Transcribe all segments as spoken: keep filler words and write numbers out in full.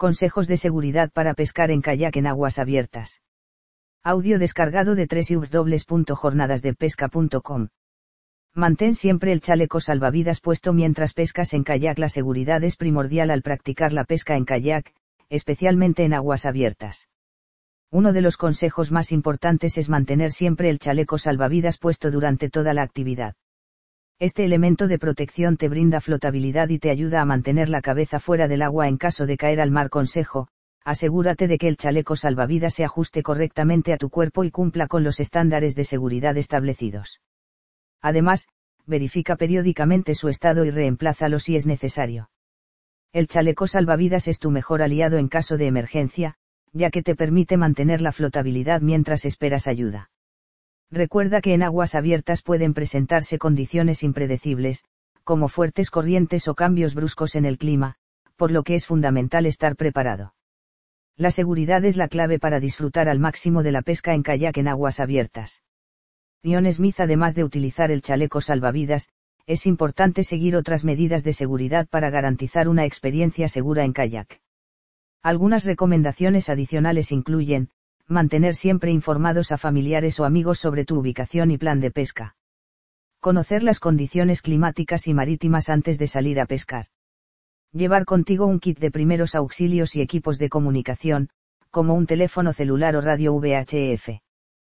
Consejos de seguridad para pescar en kayak en aguas abiertas. Audio descargado de doble u doble u doble u punto jornadas de pesca punto com. Mantén siempre el chaleco salvavidas puesto mientras pescas en kayak. La seguridad es primordial al practicar la pesca en kayak, especialmente en aguas abiertas. Uno de los consejos más importantes es mantener siempre el chaleco salvavidas puesto durante toda la actividad. Este elemento de protección te brinda flotabilidad y te ayuda a mantener la cabeza fuera del agua en caso de caer al mar. Consejo: asegúrate de que el chaleco salvavidas se ajuste correctamente a tu cuerpo y cumpla con los estándares de seguridad establecidos. Además, verifica periódicamente su estado y reemplázalo si es necesario. El chaleco salvavidas es tu mejor aliado en caso de emergencia, ya que te permite mantener la flotabilidad mientras esperas ayuda. Recuerda que en aguas abiertas pueden presentarse condiciones impredecibles, como fuertes corrientes o cambios bruscos en el clima, por lo que es fundamental estar preparado. La seguridad es la clave para disfrutar al máximo de la pesca en kayak en aguas abiertas. Ian Smith: además de utilizar el chaleco salvavidas, es importante seguir otras medidas de seguridad para garantizar una experiencia segura en kayak. Algunas recomendaciones adicionales incluyen: mantener siempre informados a familiares o amigos sobre tu ubicación y plan de pesca. Conocer las condiciones climáticas y marítimas antes de salir a pescar. Llevar contigo un kit de primeros auxilios y equipos de comunicación, como un teléfono celular o radio V H F.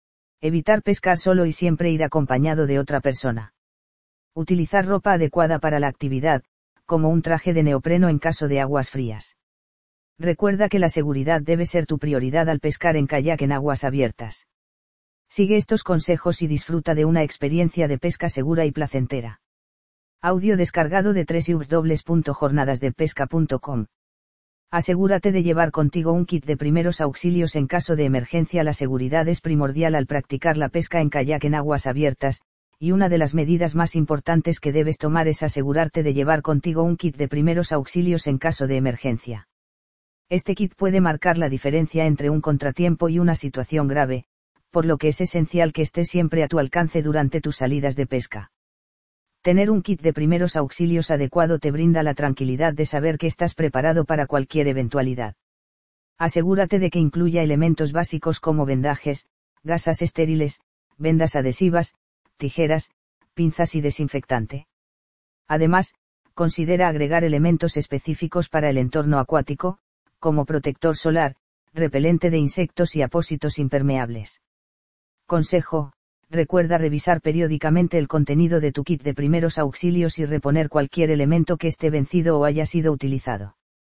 Evitar pescar solo y siempre ir acompañado de otra persona. Utilizar ropa adecuada para la actividad, como un traje de neopreno en caso de aguas frías. Recuerda que la seguridad debe ser tu prioridad al pescar en kayak en aguas abiertas. Sigue estos consejos y disfruta de una experiencia de pesca segura y placentera. Audio descargado de doble u doble u doble u punto jornadas de pesca punto com. Asegúrate de llevar contigo un kit de primeros auxilios en caso de emergencia. La seguridad es primordial al practicar la pesca en kayak en aguas abiertas, y una de las medidas más importantes que debes tomar es asegurarte de llevar contigo un kit de primeros auxilios en caso de emergencia. Este kit puede marcar la diferencia entre un contratiempo y una situación grave, por lo que es esencial que esté siempre a tu alcance durante tus salidas de pesca. Tener un kit de primeros auxilios adecuado te brinda la tranquilidad de saber que estás preparado para cualquier eventualidad. Asegúrate de que incluya elementos básicos como vendajes, gasas estériles, vendas adhesivas, tijeras, pinzas y desinfectante. Además, considera agregar elementos específicos para el entorno acuático, como protector solar, repelente de insectos y apósitos impermeables. Consejo: recuerda revisar periódicamente el contenido de tu kit de primeros auxilios y reponer cualquier elemento que esté vencido o haya sido utilizado.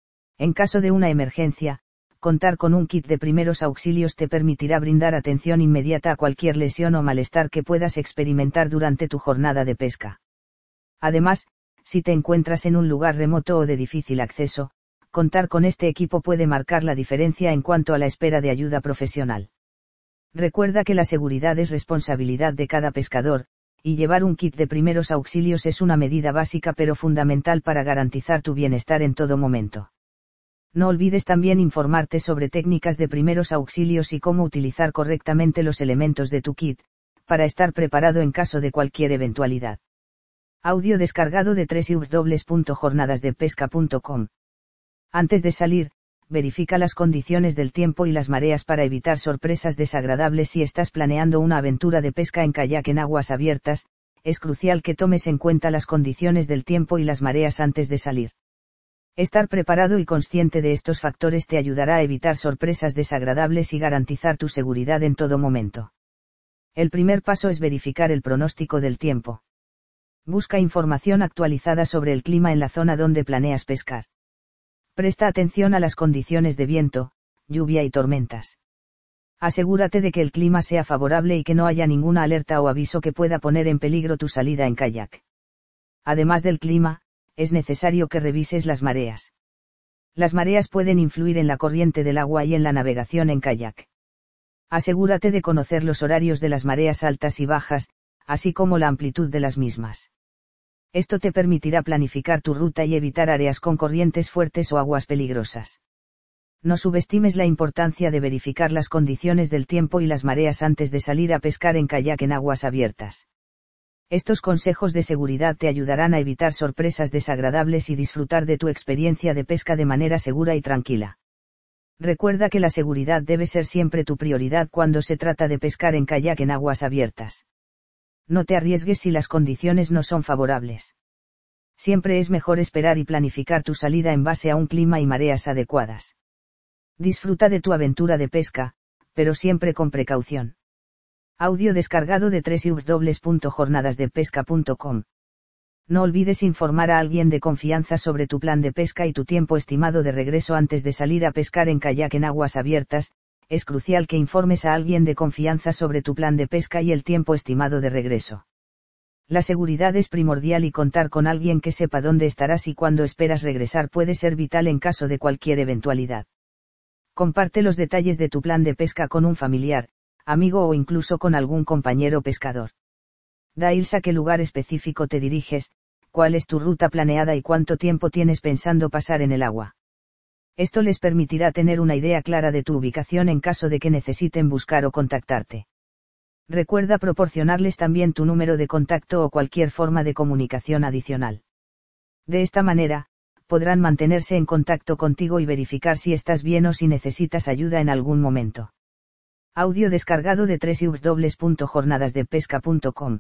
En caso de una emergencia, contar con un kit de primeros auxilios te permitirá brindar atención inmediata a cualquier lesión o malestar que puedas experimentar durante tu jornada de pesca. Además, si te encuentras en un lugar remoto o de difícil acceso, contar con este equipo puede marcar la diferencia en cuanto a la espera de ayuda profesional. Recuerda que la seguridad es responsabilidad de cada pescador, y llevar un kit de primeros auxilios es una medida básica pero fundamental para garantizar tu bienestar en todo momento. No olvides también informarte sobre técnicas de primeros auxilios y cómo utilizar correctamente los elementos de tu kit, para estar preparado en caso de cualquier eventualidad. Audio descargado de doble u doble u doble u punto jornadas de pesca punto com. Antes de salir, verifica las condiciones del tiempo y las mareas para evitar sorpresas desagradables. Si estás planeando una aventura de pesca en kayak en aguas abiertas, es crucial que tomes en cuenta las condiciones del tiempo y las mareas antes de salir. Estar preparado y consciente de estos factores te ayudará a evitar sorpresas desagradables y garantizar tu seguridad en todo momento. El primer paso es verificar el pronóstico del tiempo. Busca información actualizada sobre el clima en la zona donde planeas pescar. Presta atención a las condiciones de viento, lluvia y tormentas. Asegúrate de que el clima sea favorable y que no haya ninguna alerta o aviso que pueda poner en peligro tu salida en kayak. Además del clima, es necesario que revises las mareas. Las mareas pueden influir en la corriente del agua y en la navegación en kayak. Asegúrate de conocer los horarios de las mareas altas y bajas, así como la amplitud de las mismas. Esto te permitirá planificar tu ruta y evitar áreas con corrientes fuertes o aguas peligrosas. No subestimes la importancia de verificar las condiciones del tiempo y las mareas antes de salir a pescar en kayak en aguas abiertas. Estos consejos de seguridad te ayudarán a evitar sorpresas desagradables y disfrutar de tu experiencia de pesca de manera segura y tranquila. Recuerda que la seguridad debe ser siempre tu prioridad cuando se trata de pescar en kayak en aguas abiertas. No te arriesgues si las condiciones no son favorables. Siempre es mejor esperar y planificar tu salida en base a un clima y mareas adecuadas. Disfruta de tu aventura de pesca, pero siempre con precaución. Audio descargado de doble u doble u doble u punto jornadas de pesca punto com. No olvides informar a alguien de confianza sobre tu plan de pesca y tu tiempo estimado de regreso antes de salir a pescar en kayak en aguas abiertas. Es crucial que informes a alguien de confianza sobre tu plan de pesca y el tiempo estimado de regreso. La seguridad es primordial y contar con alguien que sepa dónde estarás y cuándo esperas regresar puede ser vital en caso de cualquier eventualidad. Comparte los detalles de tu plan de pesca con un familiar, amigo o incluso con algún compañero pescador. Da Ilsa a qué lugar específico te diriges, cuál es tu ruta planeada y cuánto tiempo tienes pensando pasar en el agua. Esto les permitirá tener una idea clara de tu ubicación en caso de que necesiten buscar o contactarte. Recuerda proporcionarles también tu número de contacto o cualquier forma de comunicación adicional. De esta manera, podrán mantenerse en contacto contigo y verificar si estás bien o si necesitas ayuda en algún momento. Audio descargado de doble u doble u doble u punto jornadas de pesca punto com.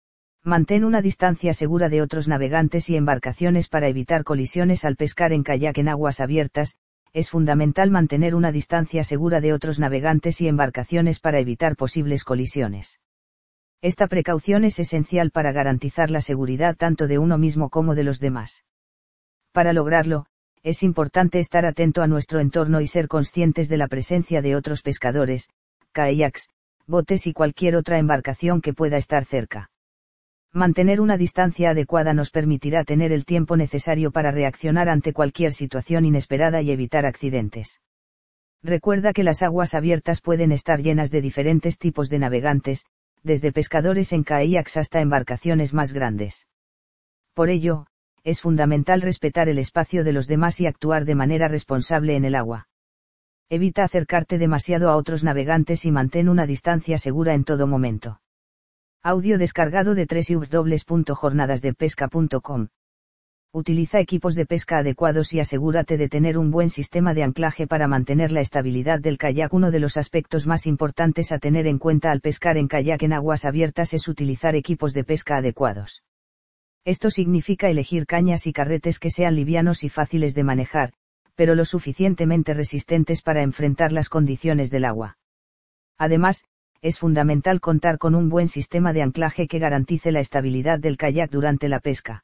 Mantén una distancia segura de otros navegantes y embarcaciones para evitar colisiones al pescar en kayak en aguas abiertas. Es fundamental mantener una distancia segura de otros navegantes y embarcaciones para evitar posibles colisiones. Esta precaución es esencial para garantizar la seguridad tanto de uno mismo como de los demás. Para lograrlo, es importante estar atento a nuestro entorno y ser conscientes de la presencia de otros pescadores, kayaks, botes y cualquier otra embarcación que pueda estar cerca. Mantener una distancia adecuada nos permitirá tener el tiempo necesario para reaccionar ante cualquier situación inesperada y evitar accidentes. Recuerda que las aguas abiertas pueden estar llenas de diferentes tipos de navegantes, desde pescadores en kayaks hasta embarcaciones más grandes. Por ello, es fundamental respetar el espacio de los demás y actuar de manera responsable en el agua. Evita acercarte demasiado a otros navegantes y mantén una distancia segura en todo momento. Audio descargado de doble u doble u doble u punto jornadas de pesca punto com. Utiliza equipos de pesca adecuados y asegúrate de tener un buen sistema de anclaje para mantener la estabilidad del kayak. Uno de los aspectos más importantes a tener en cuenta al pescar en kayak en aguas abiertas es utilizar equipos de pesca adecuados. Esto significa elegir cañas y carretes que sean livianos y fáciles de manejar, pero lo suficientemente resistentes para enfrentar las condiciones del agua. Además, es fundamental contar con un buen sistema de anclaje que garantice la estabilidad del kayak durante la pesca.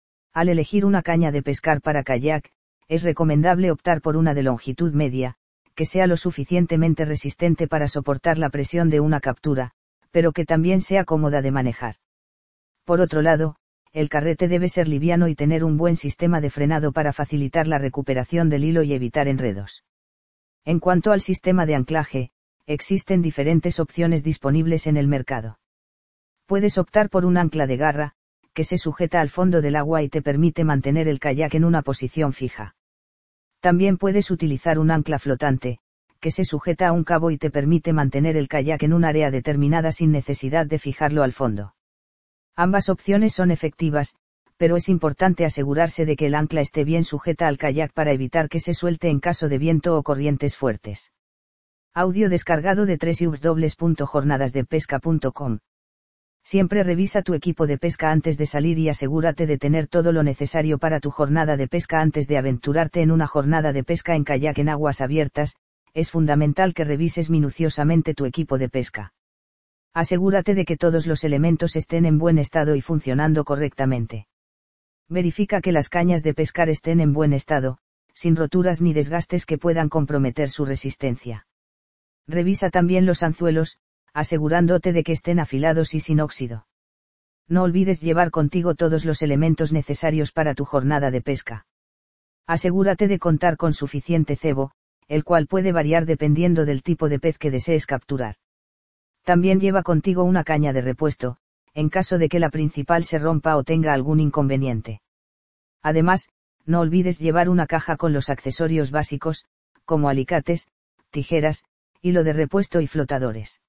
Al elegir una caña de pescar para kayak, es recomendable optar por una de longitud media, que sea lo suficientemente resistente para soportar la presión de una captura, pero que también sea cómoda de manejar. Por otro lado, el carrete debe ser liviano y tener un buen sistema de frenado para facilitar la recuperación del hilo y evitar enredos. En cuanto al sistema de anclaje, existen diferentes opciones disponibles en el mercado. Puedes optar por un ancla de garra, que se sujeta al fondo del agua y te permite mantener el kayak en una posición fija. También puedes utilizar un ancla flotante, que se sujeta a un cabo y te permite mantener el kayak en un área determinada sin necesidad de fijarlo al fondo. Ambas opciones son efectivas, pero es importante asegurarse de que el ancla esté bien sujeta al kayak para evitar que se suelte en caso de viento o corrientes fuertes. Audio descargado de doble u doble u doble u punto jornadas de pesca punto com. Siempre revisa tu equipo de pesca antes de salir y asegúrate de tener todo lo necesario para tu jornada de pesca antes de aventurarte en una jornada de pesca en kayak en aguas abiertas. Es fundamental que revises minuciosamente tu equipo de pesca. Asegúrate de que todos los elementos estén en buen estado y funcionando correctamente. Verifica que las cañas de pescar estén en buen estado, sin roturas ni desgastes que puedan comprometer su resistencia. Revisa también los anzuelos, asegurándote de que estén afilados y sin óxido. No olvides llevar contigo todos los elementos necesarios para tu jornada de pesca. Asegúrate de contar con suficiente cebo, el cual puede variar dependiendo del tipo de pez que desees capturar. También lleva contigo una caña de repuesto, en caso de que la principal se rompa o tenga algún inconveniente. Además, no olvides llevar una caja con los accesorios básicos, como alicates, tijeras, hilo de repuesto y flotadores.